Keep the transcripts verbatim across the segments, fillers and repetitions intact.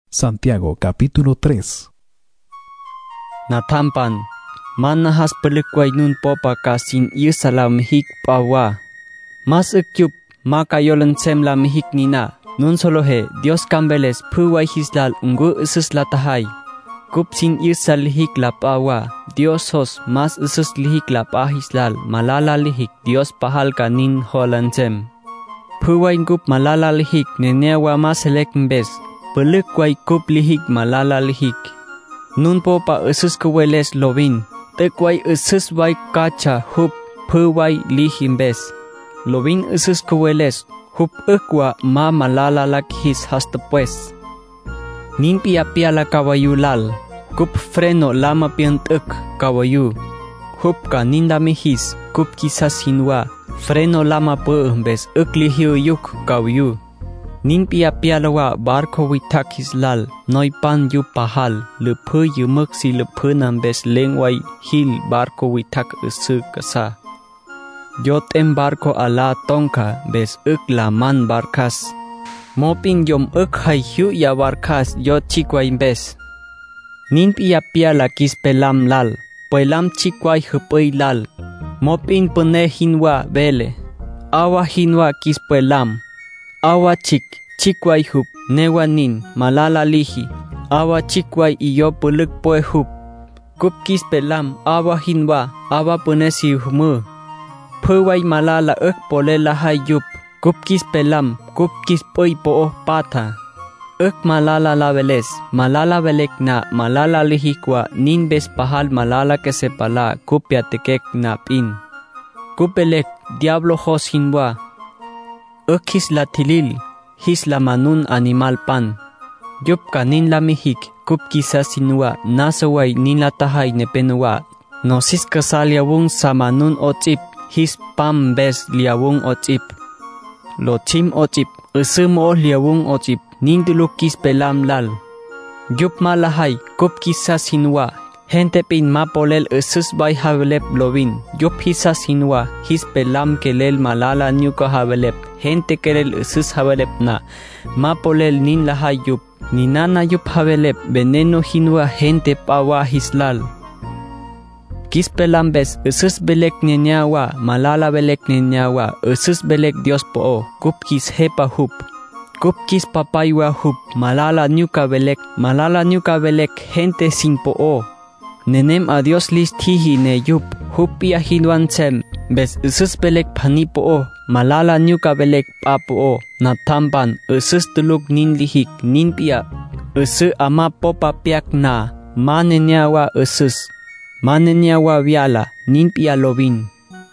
Santiago capítulo tres. Natampan, manahas pelikway nun popa kasin isa la mihik pawa. Mas ikyup makayolan sem la mihik nina. Nun solo he, Dios kambeles puway hislal ungu isis latahay. Kup sin isa lihik la pawa. Dios hos mas isis lihik la pahislal. Malala lihik Dios pahal kanin holan sem. Puway kup malala lihik nenewa maselek mbes. Pelikway kup lihik malala lihik. Nun popa isis kuweles lovin. Tekway isis way kacha hup puway lihimbes. Lovin isis kuweles. Hup ikwa ma malala lakhis hasta pues. Nin pia pia la kawayu lal. Kup freno lama piant ik kawayu. Hup ka ninda mihis. Kup kisas hinwa. Freno lama puumbes ik lihiu yuk kawayu. Nin pia pia lawa barko witak hislal. Noi pan yu pahal. Lepu yu muksi lepu nambes lengway hil barko witak isu kasa. Yot em barko ala tonka bes ik la man barkas. Mopin yom ik hay hu ya barkas yot chikway bes. Nin pia pia la kis pelam lal. Pelam chikway hupoy lal. Mopin pune hinwa bele. Awa hinwa kis pelam. Awa chik, chikway hup, newa nin, malala lihi. Awa chikway iyo pulik poe hup. Kup kis pelam, awa hinwa, awa punesi humu. Puway malala ik pole lahay yup. Kup kis pelam, kup kis poy poo pata. Ik malala laveles, malala velek na, malala lihi kwa, nin bes pahal malala ke sepala, kup yatekek na pin. Kup elek, diablo hos hinwa. Ik his la tilil, his la manun animal pan. Yup ka nin la mihik, kup kisa sinua, nasaway nin la tahay nepenua. Nosis kasal yawung sa manun otip, his pam bes liawung otip. Lo chim otip, isum o liawung otip, nin dulukis pelam lal. Yup malahay, kup kisa sinua. Gente pin ma polel isus bay havelep lovin. Yup hisa sinwa, his pelam kelel malala nyuka havelep. Gente kelel isus havelep na. Ma polel nin lahay yup. Ninana yup havelep, veneno hinwa gente pawa hislal. Kis pelam bes, isus belek nenyawa, malala belek nenyawa, isus belek Dios po. Kup kis hepa hup. Kup kis papaywa hup, malala nyuka belek, malala nyuka belek, gente sin po. Nenem a Dios lis tihi ne yup, hupia hinwan sem, bes isus belek panipo, malala nyuka belek papo, natampan, isus tuluk nin lihik, nin pia, isu ama popa piak na, manenyawa isus, manenyawa viala, nin pia lovin.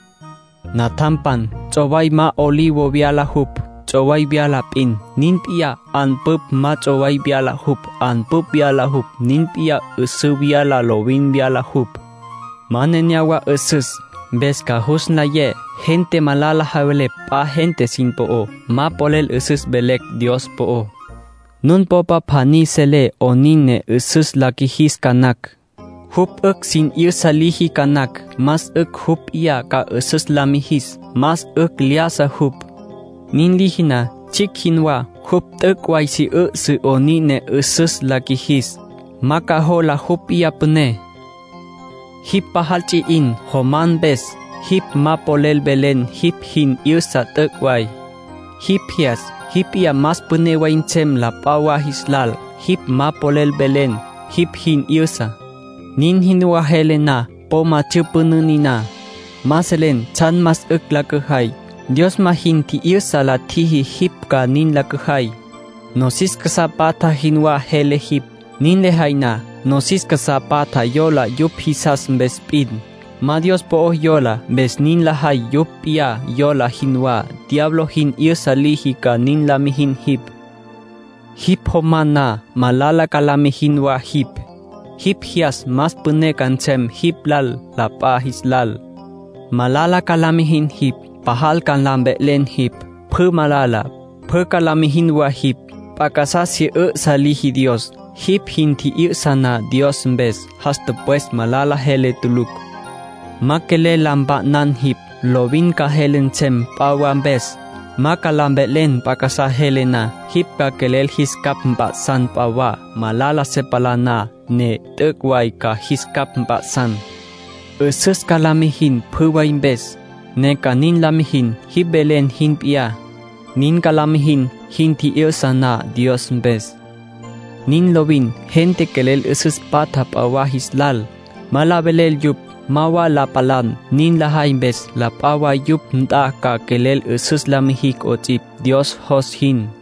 Natampan, choway ma olivo viala hup. Choway biala pin, nin pia an pup ma choway biala hup, an pup biala hup, nin pia isu biala lovin biala hup. Manenyawa isus, bes ka husna ye, gente malala hawele pa gente sin po, ma polel isus belek Dios po. Nun popa pani sele o nine isus lakihis kanak. Hup ik sin irsa lihi kanak, mas ik hup iya ka isus lamihis, mas ik liasa hup. Nin lihina, chik hinwa, hup tekway si e si o nine isus lakihis. Maka ho la hup iya pune. Hip pahalchi in, homan bes, hip ma polel belen, hip hin irsa tekway. Hip hias, hip iya mas pune wain sem la pawa hislal, hip ma polel belen, hip hin irsa. Nin hinwa helena, po ma chupununina. Maselen, chan mas ik lakuhay. Dios mahin ti irsa la tihi hip ka nin lakuhay. Nosis kasapata hinwa hele hip. Nin lehay na, nosis kasapata yola yup hisas mbespin. Ma Dios po yola, bes nin lahay yup iya yola hinwa. Diablo hin irsa lihi ka nin lamihin hip. Hip homana, malala kalamihinwa hip. Hip hias mas pune kansem hip lal la pa hislal. Malala kalamihin hip. Pahal kan lambe len hip, pu malala, pu kalamihin wa hip, pakasa si e salihi Dios, hip hinti i sana Dios mbes, hasta pues malala hele tuluk. Makele lamba nan hip, lovin ka helen sem pawa mbes, Makalambelen pakasa Helena hipka kelel hiskap mpa san pawa malala sepalana ne tekwai ka hiskap mpa san. Esus kalamihin puwain bes ne kanin lamihin hibelen hin pia. Nin kalamihin hin ti sana Dios bes. Nin lobin gente kelel esus pata pawa hislal malabelel yup mawa la palan nin lahain bes la pawa yup nta ka kelel esus lamihik otip Dios hos hin.